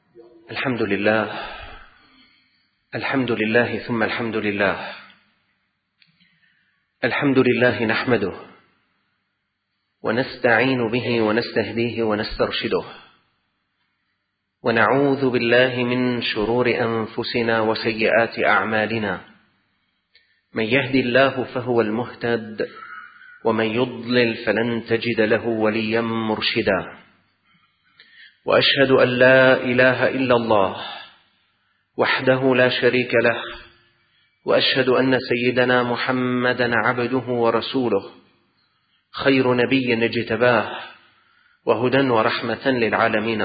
الحمد لله، الحمد لله ثم الحمد لله. الحمد لله نحمده ونستعين به ونستهديه ونسترشده، ونعوذ بالله من شرور أنفسنا وسيئات أعمالنا. من يهد الله فهو المهتد، ومن يضلل فلن تجد له وليا مرشدا. وأشهد أن لا إله إلا الله وحده لا شريك له، وأشهد أن سيدنا محمدا عبده ورسوله، خير نبي اجتباه، وهدى ورحمة للعالمين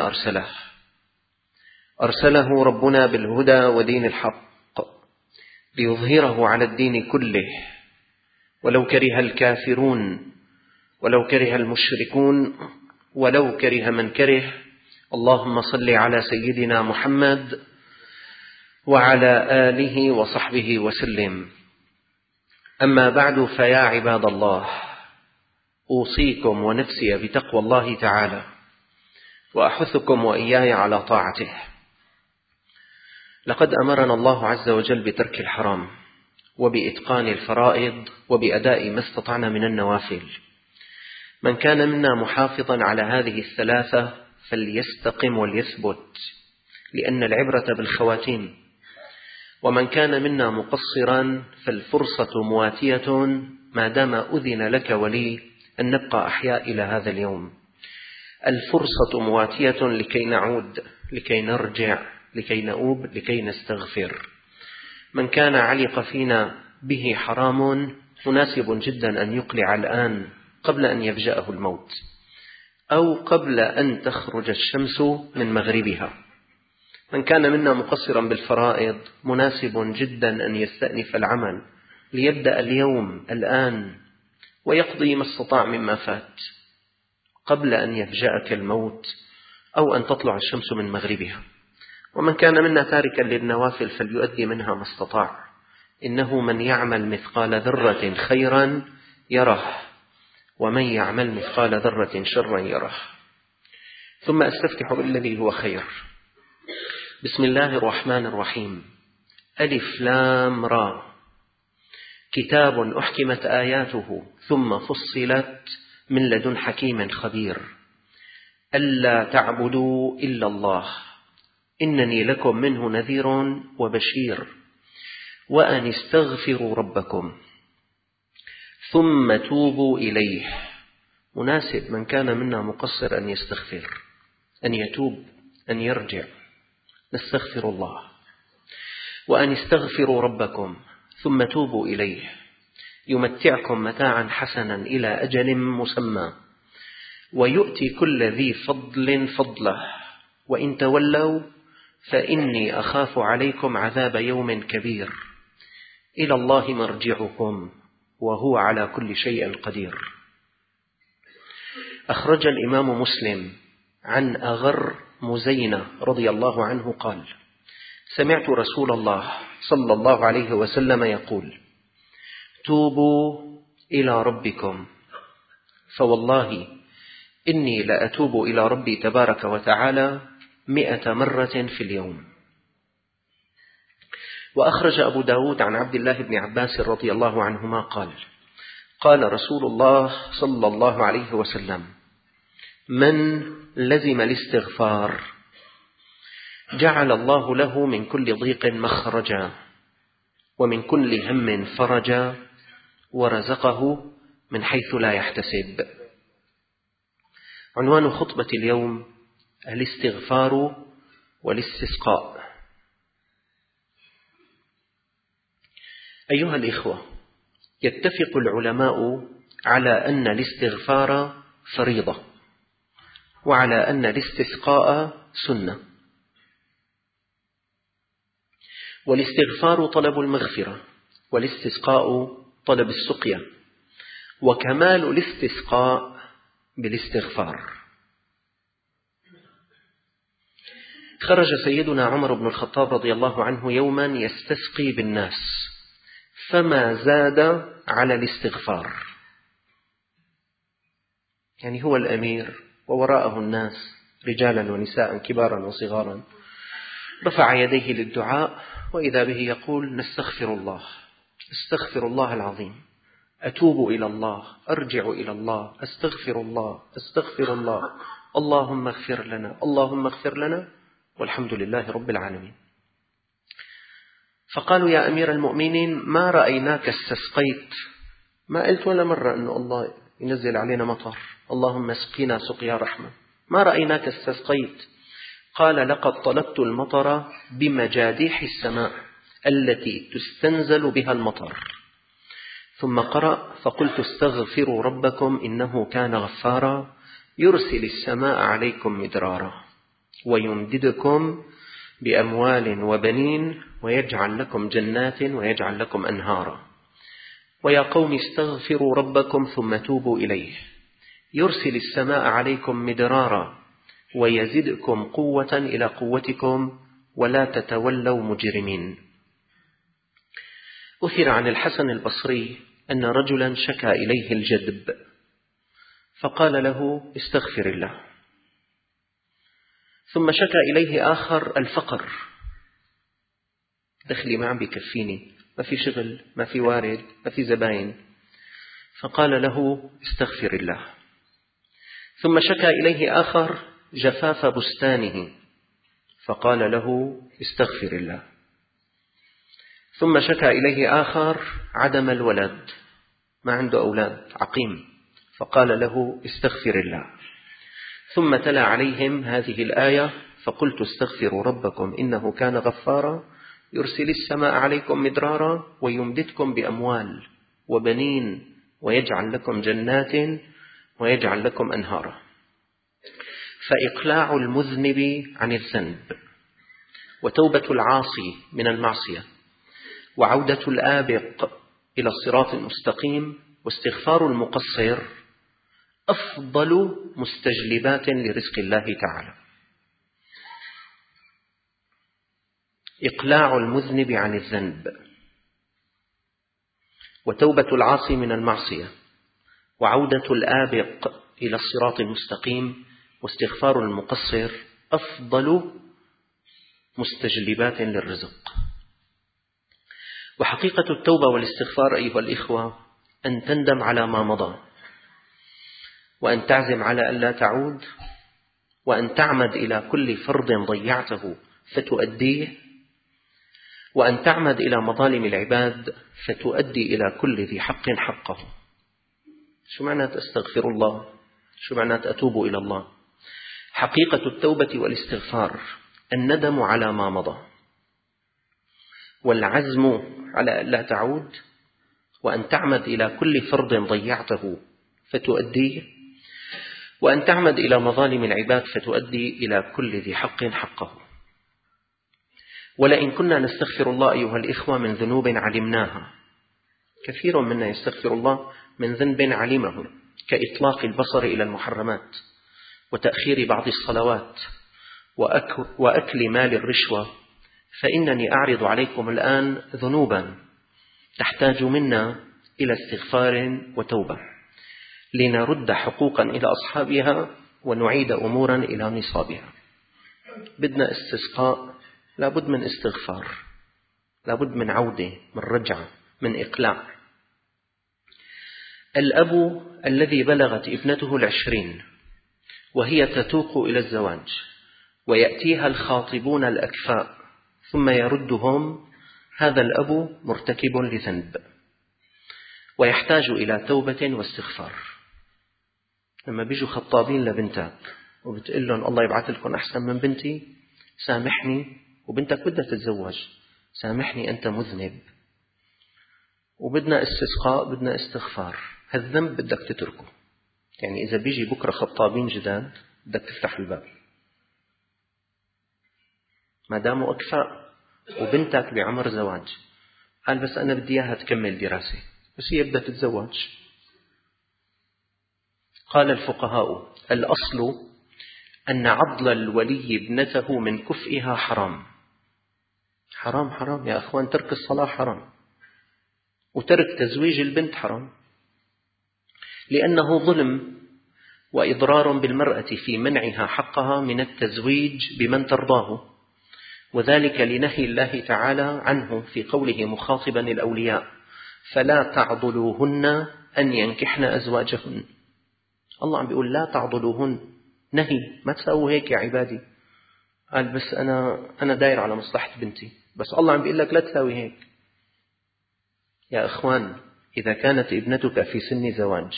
أرسله ربنا بالهدى ودين الحق ليظهره على الدين كله، ولو كره الكافرون، ولو كره المشركون، ولو كره من كره. اللهم صل على سيدنا محمد وعلى آله وصحبه وسلم. أما بعد، فيا عباد الله، أوصيكم ونفسي بتقوى الله تعالى، وأحثكم وإياي على طاعته. لقد أمرنا الله عز وجل بترك الحرام، وبإتقان الفرائض، وبأداء ما استطعنا من النوافل. من كان منا محافظا على هذه الثلاثة فليستقم وليثبت، لأن العبرة بالخواتيم. ومن كان منا مقصرا فالفرصة مواتية، ما دام أذن لك ولي أن نبقى أحياء إلى هذا اليوم. الفرصة مواتية لكي نعود، لكي نرجع، لكي نؤوب، لكي نستغفر. من كان علق فينا به حرام مناسب جدا أن يقلع الآن قبل أن يفجأه الموت، أو قبل أن تخرج الشمس من مغربها. من كان منا مقصرا بالفرائض مناسب جدا أن يستأنف العمل، ليبدأ اليوم الآن ويقضي ما استطاع مما فات قبل أن يفجأك الموت أو أن تطلع الشمس من مغربها. ومن كان منا تاركا للنوافل فليؤدي منها ما استطاع. إنه من يعمل مثقال ذرة خيرا يره، ومن يعمل مثقال ذرة شرا يره. ثم أستفتح بالذي هو خير. بسم الله الرحمن الرحيم. ألف لام را، كتاب أحكمت آياته ثم فصلت من لدن حكيم خبير. ألا تعبدوا إلا الله، إنني لكم منه نذير وبشير. وأن استغفروا ربكم ثم توبوا إليه. مناسب من كان منا مقصر أن يستغفر، أن يتوب، أن يرجع. نستغفر الله. وأن استغفروا ربكم ثم توبوا إليه، يمتعكم متاعا حسنا إلى أجل مسمى، ويؤتي كل ذي فضل فضله، وإن تولوا فإني أخاف عليكم عذاب يوم كبير. إلى الله مرجعكم وهو على كل شيء قدير. أخرج الإمام مسلم عن أغر مزينة رضي الله عنه قال: سمعت رسول الله صلى الله عليه وسلم يقول: توبوا إلى ربكم، فوالله إني لأتوب إلى ربي تبارك وتعالى 100 مرة في اليوم. وأخرج أبو داود عن عبد الله بن عباس رضي الله عنهما قال: قال رسول الله صلى الله عليه وسلم: من لزم الاستغفار جعل الله له من كل ضيق مخرجا، ومن كل هم فرجا، ورزقه من حيث لا يحتسب. عنوان خطبة اليوم: الاستغفار والاستسقاء. أيها الإخوة، يتفق العلماء على أن الاستغفار فريضة، وعلى أن الاستسقاء سنة. والاستغفار طلب المغفرة، والاستسقاء طلب السقيا، وكمال الاستسقاء بالاستغفار. خرج سيدنا عمر بن الخطاب رضي الله عنه يوما يستسقي بالناس، فما زاد على الاستغفار. يعني هو الأمير ووراءه الناس رجالا ونساء كبارا وصغارا، رفع يديه للدعاء وإذا به يقول: نستغفر الله، استغفر الله العظيم، أتوب إلى الله، أرجع إلى الله، أستغفر الله، أستغفر الله، اللهم اغفر لنا، اللهم اغفر لنا، والحمد لله رب العالمين. فقالوا: يا أمير المؤمنين، ما رأيناك استسقيت، ما قلت ولا مرة أنه الله ينزل علينا مطر، اللهم اسقنا سقيا رحمة، ما رأيناك استسقيت. قال: لقد طلبت المطر بمجاديح السماء التي تستنزل بها المطر. ثم قرأ: فقلت استغفروا ربكم إنه كان غفارا يرسل السماء عليكم مدرارا ويمددكم بأموال وبنين ويجعل لكم جنات ويجعل لكم أنهارا. ويا قوم استغفروا ربكم ثم توبوا إليه يرسل السماء عليكم مدرارا ويزدكم قوة إلى قوتكم ولا تتولوا مجرمين. أثر عن الحسن البصري أن رجلا شكى إليه الجدب فقال له: استغفر الله. ثم شكى إليه آخر الفقر، دخلي ما عم بيكفيني، ما في شغل، ما في وارد، ما في زباين، فقال له: استغفر الله. ثم شكى إليه آخر جفاف بستانه فقال له: استغفر الله. ثم شكى إليه آخر عدم الولد، ما عنده أولاد، عقيم، فقال له: استغفر الله. ثم تلا عليهم هذه الآية: فقلت استغفروا ربكم إنه كان غفارا يرسل السماء عليكم مدرارا ويمددكم بأموال وبنين ويجعل لكم جنات ويجعل لكم أنهارا. فإقلاع المذنب عن الذنب وتوبة العاصي من المعصية وعودة الآبق إلى الصراط المستقيم واستغفار المقصر أفضل مستجلبات لرزق الله تعالى. إقلاع المذنب عن الذنب وتوبة العاصي من المعصية وعودة الآبق إلى الصراط المستقيم واستغفار المقصر أفضل مستجلبات للرزق. وحقيقة التوبة والاستغفار أيها الإخوة أن تندم على ما مضى، وأن تعزم على أن لا تعود، وأن تعمد إلى كل فرض ضيعته فتؤديه، وأن تعمد إلى مظالم العباد فتؤدي إلى كل ذي حق حقه. شو معنى أستغفر الله؟ شو معنى أتوب إلى الله؟ حقيقة التوبة والاستغفار الندم على ما مضى، والعزم على أن لا تعود، وأن تعمد إلى كل فرض ضيعته فتؤديه، وأن تعمد إلى مظالم العباد فتؤدي إلى كل ذي حق حقه. ولئن كنا نستغفر الله أيها الإخوة من ذنوب علمناها، كثير منا يستغفر الله من ذنب علمه كإطلاق البصر إلى المحرمات وتأخير بعض الصلوات وأكل مال الرشوة، فإنني أعرض عليكم الآن ذنوبا تحتاج منا إلى استغفار وتوبة لنرد حقوقا إلى أصحابها ونعيد أمورا إلى نصابها. بدنا استسقاء، لابد من استغفار، لابد من عودة، من رجعة، من إقلاع. الأب الذي بلغت ابنته 20 وهي تتوق إلى الزواج ويأتيها الخاطبون الأكفاء ثم يردهم، هذا الأب مرتكب لذنب ويحتاج إلى توبة واستغفار. لما بيجوا خطابين لبنتك وبتقول لهم الله يبعث لكم أحسن من بنتي، سامحني، وبنتك بدها تتزوج، سامحني أنت مذنب، وبدنا استسقاء، بدنا استغفار، هالذنب بدك تتركه. يعني إذا بيجي بكرة خطابين جداد بدك تفتح الباب، ما داموا أكفاء وبنتك بعمر زواج، قال بس أنا بدي إياها تكمل دراسة، بس هي بدها تتزوج. قال الفقهاء: الأصل أن عضل الولي ابنته من كفئها حرام. حرام حرام يا أخوان، ترك الصلاة حرام، وترك تزويج البنت حرام، لأنه ظلم وإضرار بالمرأة في منعها حقها من التزويج بمن ترضاه، وذلك لنهي الله تعالى عنه في قوله مخاطبا الأولياء: فلا تعضلوهن أن ينكحن أزواجهن. الله عم بيقول لا تعضلوهن، نهي، ما تساووا هيك يا عبادي. قال بس أنا داير على مصلحة بنتي، بس الله عم بيقول لك لا تساوي هيك. يا إخوان، إذا كانت ابنتك في سن زواج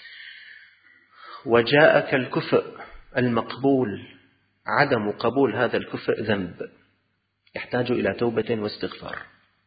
وجاءك الكفء المقبول، عدم قبول هذا الكفء ذنب يحتاج إلى توبة واستغفار.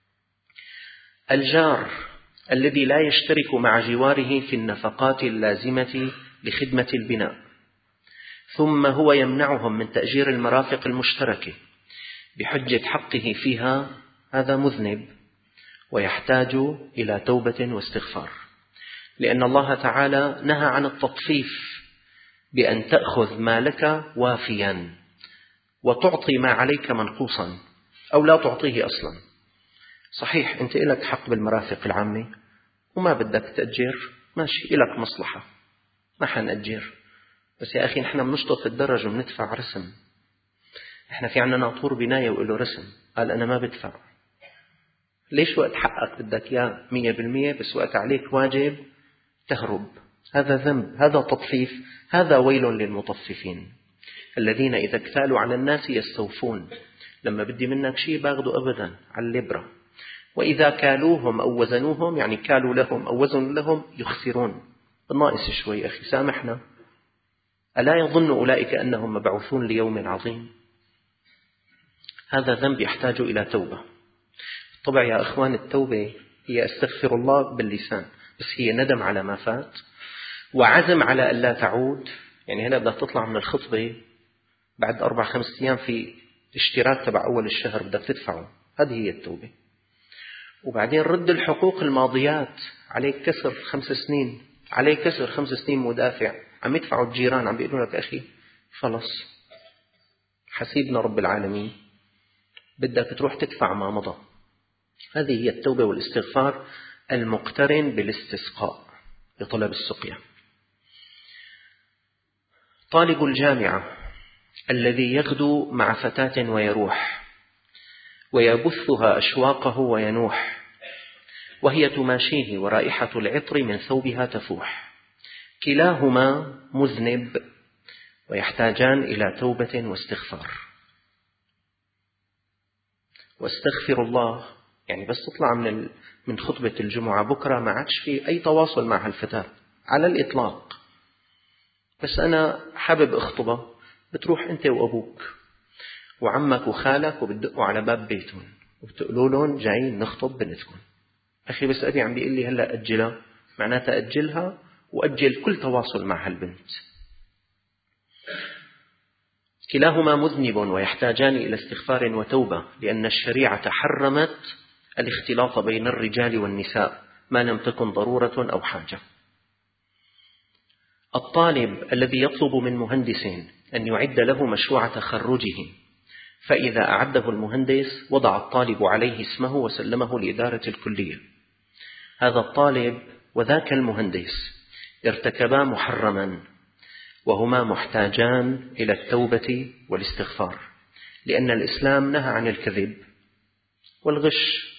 الجار الذي لا يشترك مع جواره في النفقات اللازمة لخدمة البناء، ثم هو يمنعهم من تأجير المرافق المشتركة بحجة حقه فيها، هذا مذنب ويحتاج إلى توبة واستغفار، لأن الله تعالى نهى عن التطفيف بأن تأخذ مالك وافيا وتعطي ما عليك منقوصا أو لا تعطيه أصلا. صحيح أنت إلك حق بالمرافق العامة وما بدك تأجر، ماشي، إلك مصلحة، ما حنأجر، بس يا أخي نحن بنشطف الدرج وبندفع رسم. نحن في عنا ناطور بناية وإله رسم، قال أنا ما بدفع. ليش وقت حقك بدك إياه 100%، بس وقت عليك واجب تهرب؟ هذا ذنب، هذا تطفيف، هذا ويل للمطففين الذين إذا اكتالوا على الناس يستوفون. لما بدي منك شيء باخذوا أبدا على اللبرة، وإذا كالوهم أو وزنوهم، يعني كالوا لهم أو وزنوا لهم، يخسرون. الناقص شوي أخي سامحنا. ألا يظن أولئك أنهم مبعوثون ليوم عظيم؟ هذا ذنب يحتاج إلى توبة. طبعا يا أخوان، التوبة هي استغفر الله باللسان، بس هي ندم على ما فات وعزم على ألا تعود. يعني هنا بدك تطلع من الخطبة بعد 4-5 أيام في اشتراك تبع أول الشهر بدك تدفعه، هذه هي التوبة. وبعدين رد الحقوق الماضيات، عليك كسر 5 سنين، عليك كسر 5 سنين مدافع، عم يدفعوا الجيران، عم بيقولوا لك أخي خلص حسيبنا رب العالمين، بدك تروح تدفع ما مضى. هذه هي التوبة والاستغفار المقترن بالاستسقاء لطلب السقيا. طالب الجامعة الذي يغدو مع فتاة ويروح ويبثها أشواقه وينوح، وهي تماشيه ورائحة العطر من ثوبها تفوح، كلاهما مذنب ويحتاجان إلى توبة واستغفار. واستغفر الله يعني بس تطلع من خطبة الجمعة بكرة ما عادش في أي تواصل مع هالفتاة على الإطلاق، بس أنا حابب أخطبة، بتروح أنت وأبوك وعمك وخالك وبتدقوا على باب بيتهم وبتقولوا لهم جايين نخطب بنتكم. أخي بس أبي عم بيقول لي هلأ أجلها، معناتها أجلها وأجل كل تواصل مع هالبنت. كلاهما مذنب ويحتاجان إلى استغفار وتوبة، لأن الشريعة حرمت الاختلاط بين الرجال والنساء ما لم تكن ضرورة أو حاجة. الطالب الذي يطلب من مهندس أن يعد له مشروع تخرجه، فإذا أعده المهندس وضع الطالب عليه اسمه وسلمه لإدارة الكلية، هذا الطالب وذاك المهندس ارتكبا محرما، وهما محتاجان إلى التوبة والاستغفار، لأن الإسلام نهى عن الكذب والغش.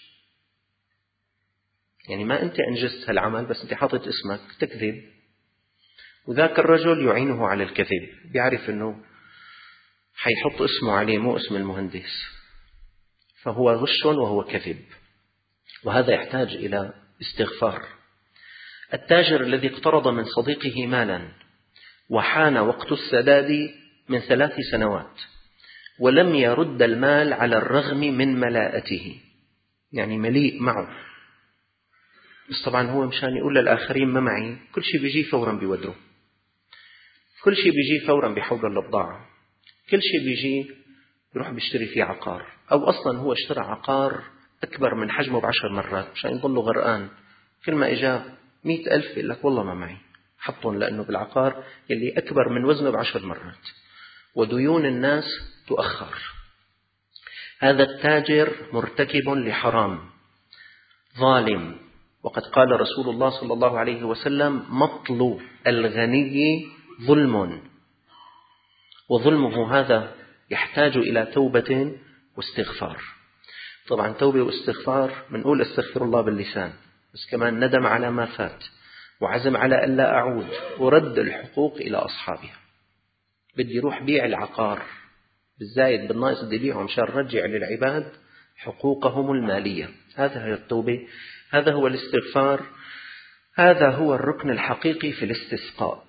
يعني ما أنت أنجزت هالعمل بس أنت حاطط اسمك تكذب، وذاك الرجل يعينه على الكذب، بيعرف أنه حيحط اسمه عليه مو اسم المهندس، فهو غش وهو كذب، وهذا يحتاج إلى استغفار. التاجر الذي اقترض من صديقه مالا وحان وقت السداد من 3 سنوات ولم يرد المال على الرغم من ملاءته، يعني مليء معه، بس طبعا هو مشان يقول للآخرين ما معي، كل شيء بيجي فورا بيودره، كل شيء بيجي فورا بيحول للبضاعة، كل شيء بيجي يروح بيشتري فيه عقار، أو أصلا هو اشترى عقار أكبر من حجمه ب10 مرات مشان يضله غرقان. كل ما إجا 100,000 يقول لك والله ما معي، حطهم لأنه بالعقار يلي أكبر من وزنه ب10 مرات، وديون الناس تؤخر. هذا التاجر مرتكب لحرام ظالم، وقد قال رسول الله صلى الله عليه وسلم: مطل الغني ظلم، وظلمه هذا يحتاج إلى توبة واستغفار. طبعا توبة واستغفار، منقول استغفر الله باللسان، بس كمان ندم على ما فات، وعزم على ألا أعود، ورد الحقوق إلى أصحابها. بدي روح بيع العقار بالزايد بالناقص، بدي بيعهم مشان رجع للعباد حقوقهم المالية. هذا هي التوبة، هذا هو الاستغفار، هذا هو الركن الحقيقي في الاستسقاء.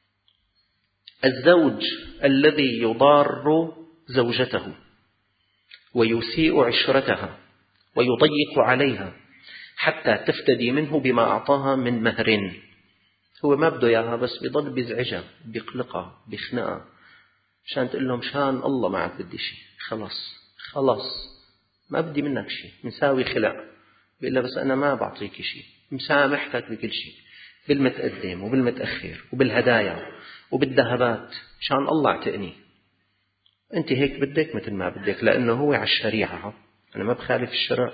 الزوج الذي يضار زوجته ويسيء عشرتها ويضيق عليها حتى تفتدي منه بما أعطاها من مهر، هو ما بده إياها بس بيضل بيزعجها، بيقلقها، بيخنقها، مشان تقول لهم مشان الله ما عاد بدي شيء، خلاص ما بدي منك شيء، مساوي خلع، بيقول لها بس أنا ما بعطيك شيء، مسامحتك بكل شيء، بالمتقدم وبالمتأخر وبالهدايا وبالذهبات، مشان الله اعتقني. أنت هيك بدك مثل ما بدك، لأنه هو على الشريعة، أنا ما بخالف الشرع.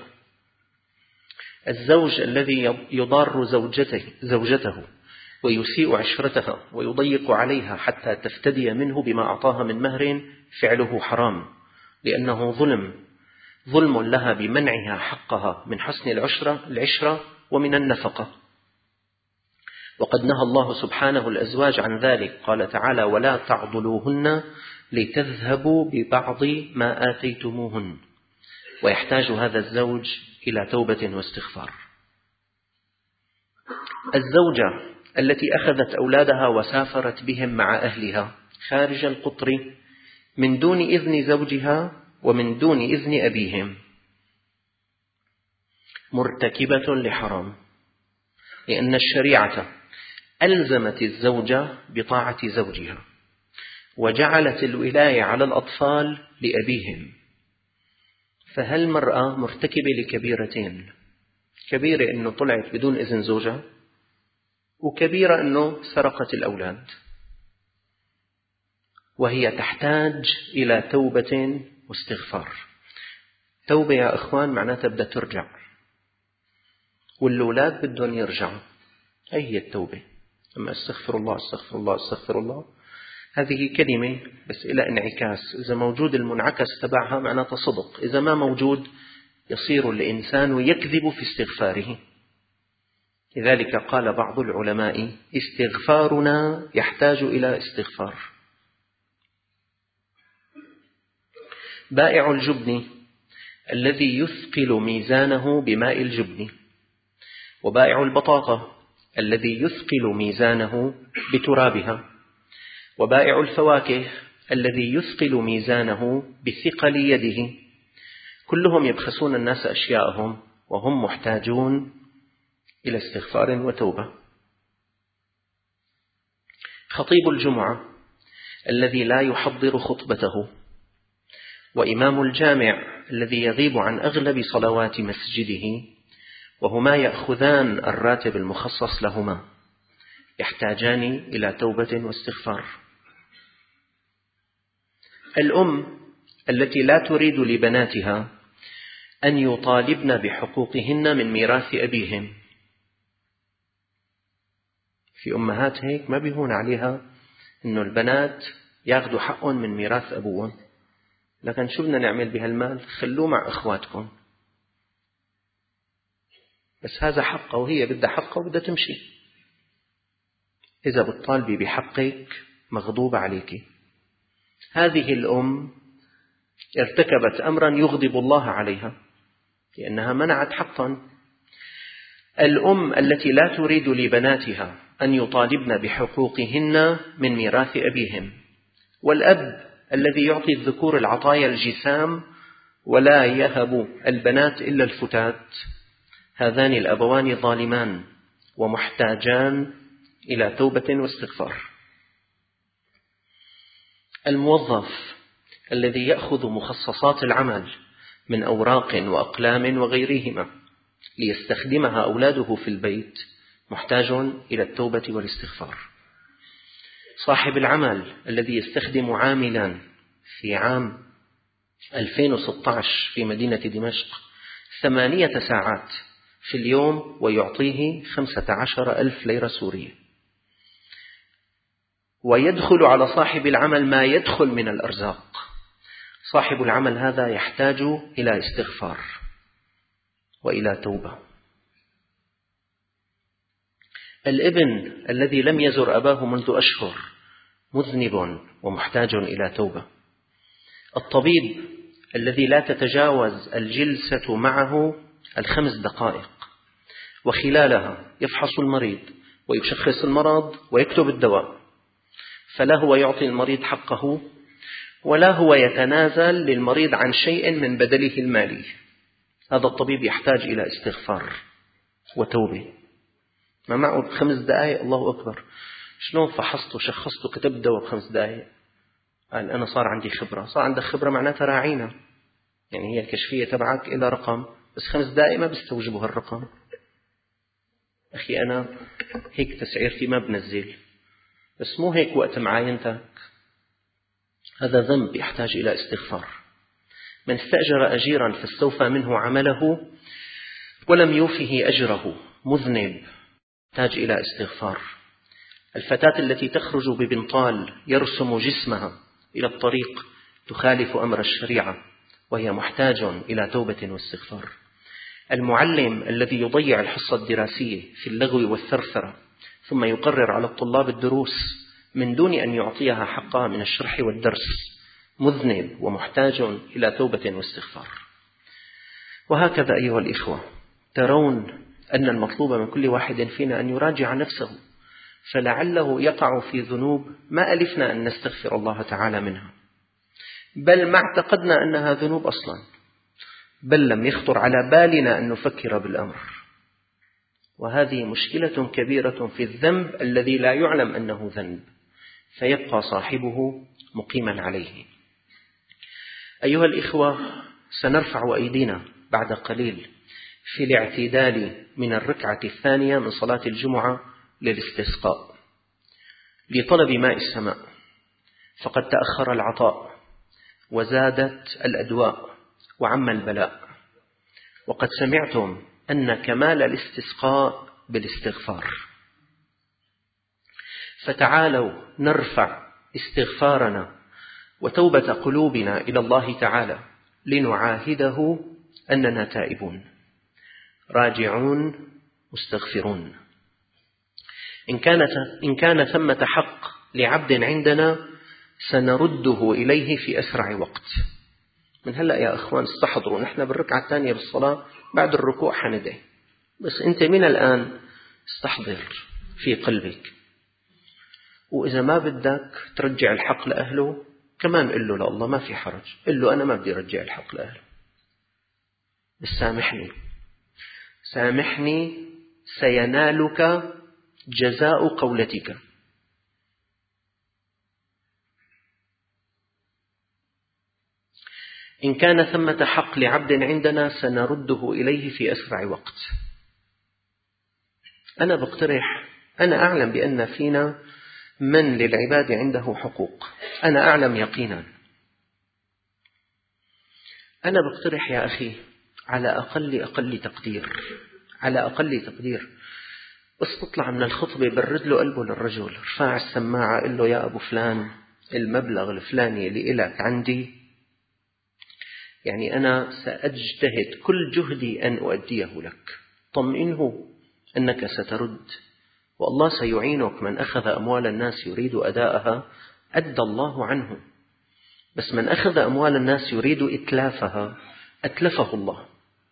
الزوج الذي يضار زوجته ويسيء عشرتها ويضيق عليها حتى تفتدي منه بما أعطاها من مهر، فعله حرام، لأنه ظلم لها بمنعها حقها من حسن العشرة ومن النفقة. وقد نهى الله سبحانه الأزواج عن ذلك، قال تعالى: ولا تعضلوهن لتذهبوا ببعض ما آتيتموهن. ويحتاج هذا الزوج إلى توبة واستغفار. الزوجة التي أخذت أولادها وسافرت بهم مع أهلها خارج القطر من دون إذن زوجها ومن دون إذن أبيهم مرتكبة لحرام، لأن الشريعة ألزمت الزوجة بطاعة زوجها، وجعلت الولاية على الأطفال لأبيهم. فهل المرأة مرتكبة لكبيرتين: كبيرة أنه طلعت بدون إذن زوجها، وكبيرة أنه سرقت الأولاد، وهي تحتاج إلى توبة واستغفار. توبة يا أخوان معناتها بدها ترجع، والأولاد بدهم يرجعوا، هي التوبة. أما استغفر الله استغفر الله استغفر الله، هذه كلمة بس إلى انعكاس، إذا موجود المنعكس تبعها معناتها صدق، إذا ما موجود يصير الإنسان يكذب في استغفاره. لذلك قال بعض العلماء: استغفارنا يحتاج إلى استغفار. بائع الجبن الذي يثقل ميزانه بماء الجبن، وبائع البطاطا الذي يثقل ميزانه بترابها، وبائع الفواكه الذي يثقل ميزانه بثقل يده، كلهم يبخسون الناس أشياءهم وهم محتاجون إلى استغفار وتوبة. خطيب الجمعة الذي لا يحضر خطبته، وإمام الجامع الذي يغيب عن أغلب صلوات مسجده، وهما يأخذان الراتب المخصص لهما، يحتاجان إلى توبة واستغفار. الأم التي لا تريد لبناتها أن يطالبن بحقوقهن من ميراث أبيهم، في أمهات هيك ما بيهون عليها إنه البنات ياخذوا حقهم من ميراث أبوهم، لكن شو بدنا نعمل بهالمال؟ خلوه مع إخواتكم، بس هذا حقه وهي بدها حقه وبدها تمشي. إذا بتطالبي بحقك مغضوب عليك. هذه الأم ارتكبت أمرا يغضب الله عليها لأنها منعت حقا. الأم التي لا تريد لبناتها أن يطالبن بحقوقهن من ميراث أبيهم، والأب الذي يعطي الذكور العطايا الجسام ولا يهب البنات إلا الفتات، هذان الأبوان ظالمان ومحتاجان إلى توبة واستغفار. الموظف الذي يأخذ مخصصات العمل من أوراق وأقلام وغيرهما ليستخدمها أولاده في البيت محتاج إلى التوبة والاستغفار. صاحب العمل الذي يستخدم عاملا في عام 2016 في مدينة دمشق 8 ساعات في اليوم ويعطيه 15,000 ليرة سورية، ويدخل على صاحب العمل ما يدخل من الأرزاق، صاحب العمل هذا يحتاج إلى استغفار وإلى توبة. الابن الذي لم يزر أباه منذ أشهر مذنب ومحتاج إلى توبة. الطبيب الذي لا تتجاوز الجلسة معه 5 دقائق، وخلالها يفحص المريض ويشخص المرض ويكتب الدواء، فلا هو يعطي المريض حقه ولا هو يتنازل للمريض عن شيء من بدله المالي. هذا الطبيب يحتاج إلى استغفار وتوبة. ما معه 5 دقائق الله أكبر، شلون فحصت وشخصت وكتبت دواء ب5 دقائق؟ قال أنا صار عندي خبرة. صار عندك خبرة معناتها راعينا، يعني هي الكشفية تبعك إلى رقم، بس 5 دقائق ما بيستوجبوا هالرقم. أخي أنا هيك تسعيرتي ما بنزل، بس مو هيك وقت معاينتك. هذا ذنب يحتاج إلى استغفار. من استأجر أجيرا فاستوفى منه عمله ولم يوفه أجره مذنب يحتاج إلى استغفار. الفتاة التي تخرج ببنطال يرسم جسمها إلى الطريق تخالف أمر الشريعة وهي محتاج إلى توبة واستغفار. المعلم الذي يضيع الحصة الدراسية في اللغو والثرثرة ثم يقرر على الطلاب الدروس من دون أن يعطيها حقها من الشرح والدرس مذنب ومحتاج إلى توبة واستغفار. وهكذا أيها الإخوة، ترون أن المطلوب من كل واحد فينا أن يراجع نفسه، فلعله يقع في ذنوب ما ألفنا أن نستغفر الله تعالى منها، بل ما اعتقدنا أنها ذنوب أصلا، بل لم يخطر على بالنا أن نفكر بالأمر. وهذه مشكلة كبيرة في الذنب الذي لا يعلم أنه ذنب، فيبقى صاحبه مقيما عليه. أيها الإخوة، سنرفع أيدينا بعد قليل في الاعتدال من الركعة الثانية من صلاة الجمعة للاستسقاء لطلب ماء السماء، فقد تأخر العطاء وزادت الأدواء وعم البلاء، وقد سمعتم أن كمال الاستسقاء بالاستغفار. فتعالوا نرفع استغفارنا وتوبة قلوبنا إلى الله تعالى لنعاهده أننا تائبون راجعون مستغفرون. إن كان ثمة حق لعبد عندنا سنرده إليه في أسرع وقت. من هلأ يا أخوان استحضروا، نحن بالركعة الثانية بالصلاة بعد الركوع حندعي، بس أنت من الآن استحضر في قلبك. وإذا ما بدك ترجع الحق لأهله كمان قل له لا الله ما في حرج، قل له أنا ما بدي أرجع الحق لأهله، بس سامحني سينالك جزاء قولتك. إن كان ثمة حق لعبد عندنا سنرده إليه في أسرع وقت. أنا بقترح، أنا أعلم بأن فينا من للعباد عنده حقوق، أنا أعلم يقينا. أنا بقترح يا أخي على أقل تقدير بس تطلع من الخطبة برد له قلبه للرجل، ارفع السماعة قل له يا أبو فلان المبلغ الفلاني اللي إلك عندي، يعني أنا سأجتهد كل جهدي أن أؤديه لك، طمئنه أنك سترد، والله سيعينك. من أخذ أموال الناس يريد أداءها أدى الله عنه، بس من أخذ أموال الناس يريد إتلافها أتلفه الله.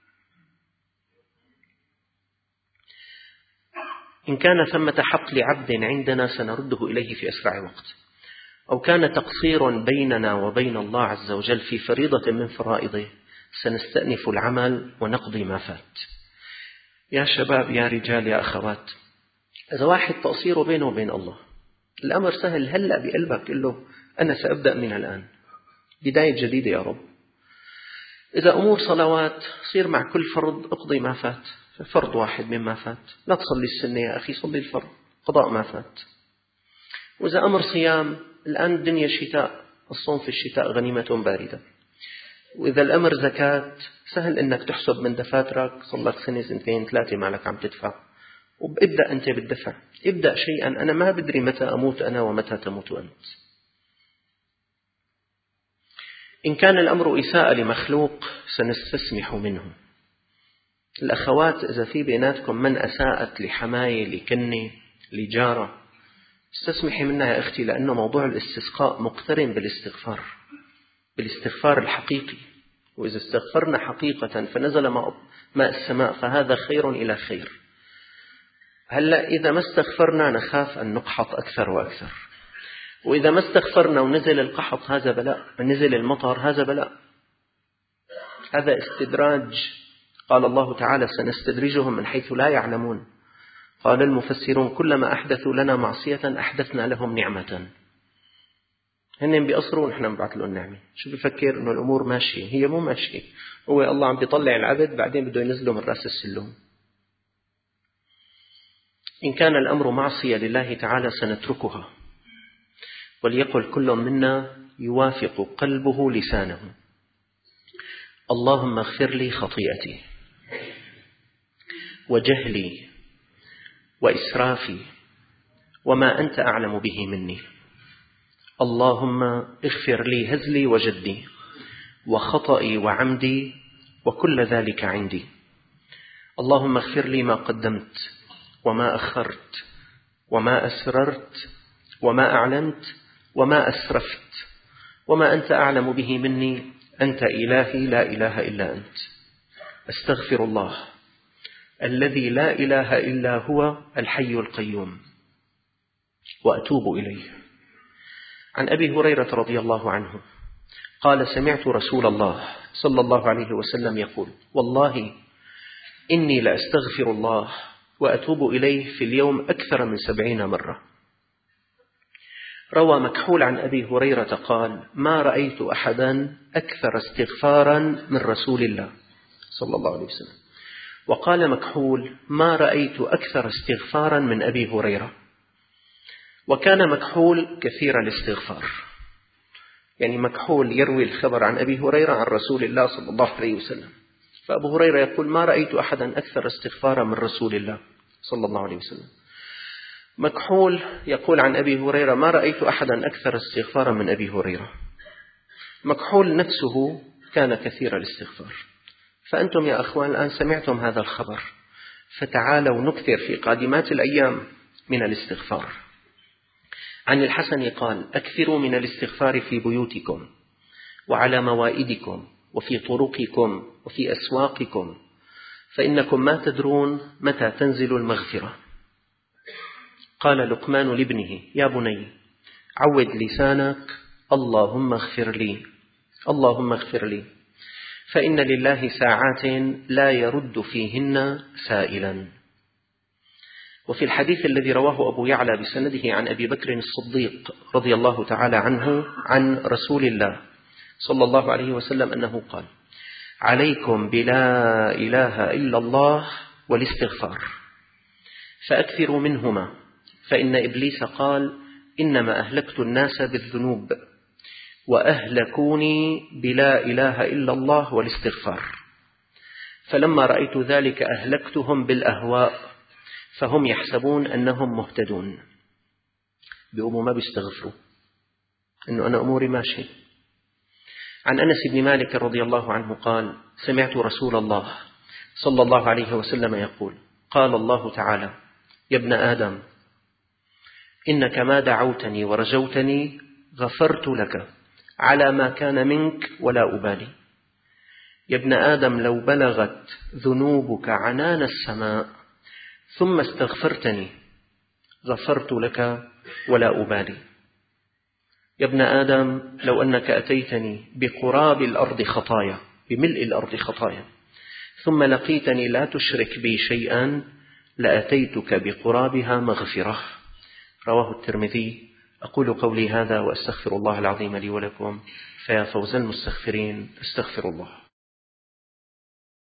إن كان ثمة حق لعبد عندنا سنرده إليه في أسرع وقت، أو كان تقصير بيننا وبين الله عز وجل في فريضة من فرائضه سنستأنف العمل ونقضي ما فات. يا شباب يا رجال يا أخوات، إذا واحد تقصيره بينه وبين الله الأمر سهل، هلأ بقلبك قل له أنا سأبدأ من الآن بداية جديدة يا رب. إذا أمور صلوات صير مع كل فرض اقضي ما فات، فرض واحد مما فات، لا تصلي السنة يا أخي صلي الفرض قضاء ما فات. وإذا أمر صيام الآن الدنيا شتاء، الصوم في الشتاء غنيمة باردة. وإذا الأمر زكاة سهل إنك تحسب من دفاترك صلك سنة 2 3 مالك عم تدفع، وابدأ أنت بالدفع، ابدأ شيئا. أنا ما بدري متى أموت أنا ومتى تموت أنت. إن كان الأمر إساءة لمخلوق سنستسمح منه. الأخوات إذا في بيناتكم من أساءت لحماية لكنة لجارة استسمحي منها يا أختي، لأنه موضوع الاستسقاء مقترن بالاستغفار الحقيقي، وإذا استغفرنا حقيقة فنزل ماء السماء فهذا خير إلى خير. هلأ إذا ما استغفرنا نخاف أن نقحط أكثر وأكثر، وإذا ما استغفرنا ونزل القحط هذا بلاء، نزل المطر هذا بلاء، هذا استدراج. قال الله تعالى سنستدرجهم من حيث لا يعلمون. قال المفسرون كلما أحدثوا لنا معصية أحدثنا لهم نعمة. هن بيقصروا ونحن نبعث لهم نعمة. شو بفكر إنه الأمور ماشية؟ هي مو ماشية، هو الله عم بيطلع العبد بعدين بده ينزله من رأس السلم. إن كان الأمر معصية لله تعالى سنتركها، وليقل كل منا يوافق قلبه لسانه: اللهم اغفر لي خطيئتي وجهلي وإسرافي وما أنت أعلم به مني. اللهم اغفر لي هزلي وجدي وخطئي وعمدي وكل ذلك عندي. اللهم اغفر لي ما قدمت وما أخرت وما أسررت وما أعلنت وما أسرفت وما أنت أعلم به مني. أنت إلهي لا إله إلا أنت. أستغفر الله الذي لا إله إلا هو الحي القيوم وأتوب إليه. عن أبي هريرة رضي الله عنه قال: سمعت رسول الله صلى الله عليه وسلم يقول: والله إني لأستغفر الله وأتوب إليه في اليوم أكثر من 70 مرة. روى مكحول عن أبي هريرة قال: ما رأيت أحدا أكثر استغفارا من رسول الله صلى الله عليه وسلم. وقال مكحول: ما رأيت أكثر استغفارا من أبي هريرة. وكان مكحول كثير الاستغفار، يعني مكحول يروي الخبر عن أبي هريرة عن رسول الله صلى الله عليه وسلم، فأبو هريرة يقول: ما رأيت أحدا أكثر استغفارا من رسول الله صلى الله عليه وسلم. مكحول يقول عن أبي هريرة: ما رأيت أحدا أكثر استغفارا من أبي هريرة. مكحول نفسه كان كثير الاستغفار. فأنتم يا أخوان الآن سمعتم هذا الخبر، فتعالوا نكثر في قادمات الأيام من الاستغفار. عن الحسن قال: أكثروا من الاستغفار في بيوتكم وعلى موائدكم وفي طرقكم وفي أسواقكم، فإنكم ما تدرون متى تنزل المغفرة. قال لقمان لابنه: يا بني عود لسانك اللهم اغفر لي، اللهم اغفر لي، فإن لله ساعات لا يرد فيهن سائلا. وفي الحديث الذي رواه أبو يعلى بسنده عن أبي بكر الصديق رضي الله تعالى عنه عن رسول الله صلى الله عليه وسلم أنه قال: عليكم بلا إله إلا الله والاستغفار، فأكثروا منهما، فإن إبليس قال: إنما أهلكت الناس بالذنوب وأهلكوني بلا إله إلا الله والاستغفار، فلما رأيت ذلك أهلكتهم بالأهواء، فهم يحسبون أنهم مهتدون. بيقوموا ما بيستغفروا إنه أنا أموري ماشي. عن أنس بن مالك رضي الله عنه قال: سمعت رسول الله صلى الله عليه وسلم يقول: قال الله تعالى: يا ابن آدم إنك ما دعوتني ورجوتني غفرت لك على ما كان منك ولا أبالي. يا ابن آدم لو بلغت ذنوبك عنان السماء ثم استغفرتني غفرت لك ولا أبالي. يا ابن آدم لو أنك أتيتني بقراب الأرض خطايا، بملء الأرض خطايا، ثم لقيتني لا تشرك بي شيئا لأتيتك بقرابها مغفرة. رواه الترمذي. أقول قولي هذا وأستغفر الله العظيم لي ولكم، فيا فوز المستغفرين. استغفر الله.